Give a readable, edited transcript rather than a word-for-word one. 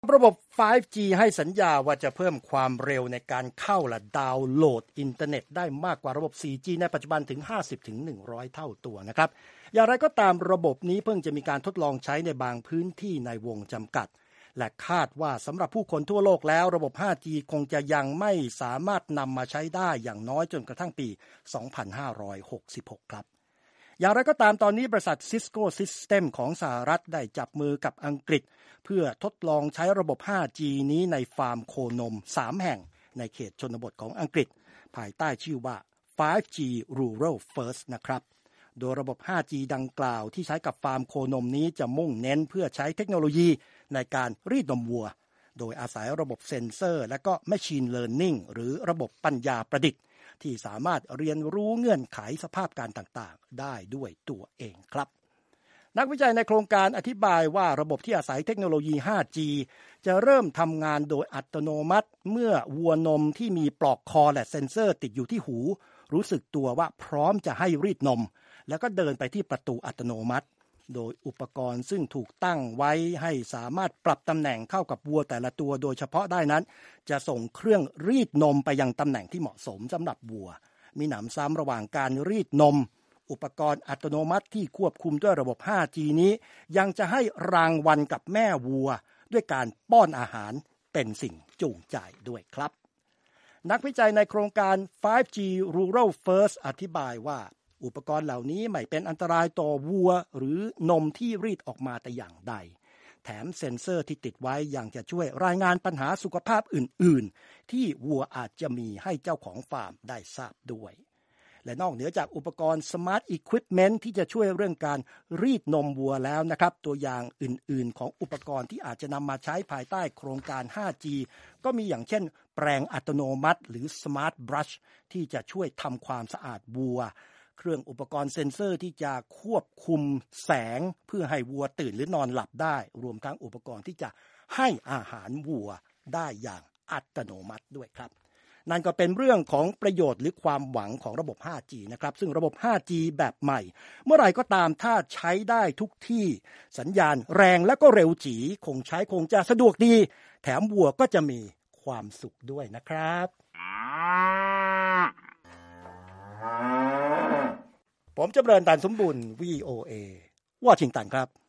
ระบบ 5G ให้สัญญาว่าจะเพิ่มความเร็วในการเข้าและดาวน์โหลดอินเทอร์เน็ตได้มากกว่าระบบ 4G ในปัจจุบันถึง 50-100 เท่าตัวนะครับอย่างไรก็ตามระบบนี้เพิ่งจะมีการทดลองใช้ในบางพื้นที่ในวงจำกัดและคาดว่าสำหรับผู้คนทั่วโลกแล้วระบบ 5G คงจะยังไม่สามารถนำมาใช้ได้อย่างน้อยจนกระทั่งปี 2566 ครับอย่างไรก็ตามตอนนี้บริษัท Cisco System ของสหรัฐได้จับมือกับอังกฤษเพื่อทดลองใช้ระบบ 5G นี้ในฟาร์มโคนม 3 แห่งในเขตชนบทของอังกฤษภายใต้ชื่อว่า 5G Rural First นะครับโดยระบบ 5G ดังกล่าวที่ใช้กับฟาร์มโคนมนี้จะมุ่งเน้นเพื่อใช้เทคโนโลยีในการรีดนมวัวโดยอาศัยระบบเซ็นเซอร์และก็ Machine Learning หรือระบบปัญญาประดิษฐ์ที่สามารถเรียนรู้เงื่อนไขสภาพการต่างๆได้ด้วยตัวเองครับนักวิจัยในโครงการอธิบายว่าระบบที่อาศัยเทคโนโลยี 5G จะเริ่มทำงานโดยอัตโนมัติเมื่อวัวนมที่มีปลอกคอและเซ็นเซอร์ติดอยู่ที่หูรู้สึกตัวว่าพร้อมจะให้รีดนมแล้วก็เดินไปที่ประตูอัตโนมัติโดยอุปกรณ์ซึ่งถูกตั้งไว้ให้สามารถปรับตำแหน่งเข้ากับวัวแต่ละตัวโดยเฉพาะได้นั้นจะส่งเครื่องรีดนมไปยังตำแหน่งที่เหมาะสมสำหรับวัวมีหนำซ้ำระหว่างการรีดนมอุปกรณ์อัตโนมัติที่ควบคุมด้วยระบบ 5G นี้ยังจะให้รางวัลกับแม่วัวด้วยการป้อนอาหารเป็นสิ่งจูงใจด้วยครับนักวิจัยในโครงการ 5G Rural First อธิบายว่าอุปกรณ์เหล่านี้ไม่เป็นอันตรายต่อวัวหรือนมที่รีดออกมาแต่อย่างใดแถมเซ็นเซอร์ที่ติดไว้ยังจะช่วยรายงานปัญหาสุขภาพอื่นๆที่วัวอาจจะมีให้เจ้าของฟาร์มได้ทราบด้วยและนอกเหนือจากอุปกรณ์ Smart Equipment ที่จะช่วยเรื่องการรีดนมวัวแล้วนะครับตัวอย่างอื่นๆของอุปกรณ์ที่อาจจะนำมาใช้ภายใต้โครงการ 5G ก็มีอย่างเช่นแปรงอัตโนมัติหรือ Smart Brush ที่จะช่วยทำความสะอาดวัวเครื่องอุปกรณ์เซ็นเซอร์ที่จะควบคุมแสงเพื่อให้วัวตื่นหรือนอนหลับได้รวมทั้งอุปกรณ์ที่จะให้อาหารวัวได้อย่างอัตโนมัติด้วยครับนั่นก็เป็นเรื่องของประโยชน์หรือความหวังของระบบ 5G นะครับซึ่งระบบ 5G แบบใหม่เมื่อไหร่ก็ตามถ้าใช้ได้ทุกที่สัญญาณแรงและก็เร็วจีคงจะสะดวกดีแถมวัวก็จะมีความสุขด้วยนะครับผมจำเริญตันสมบุญ VOA วอชิงตันครับ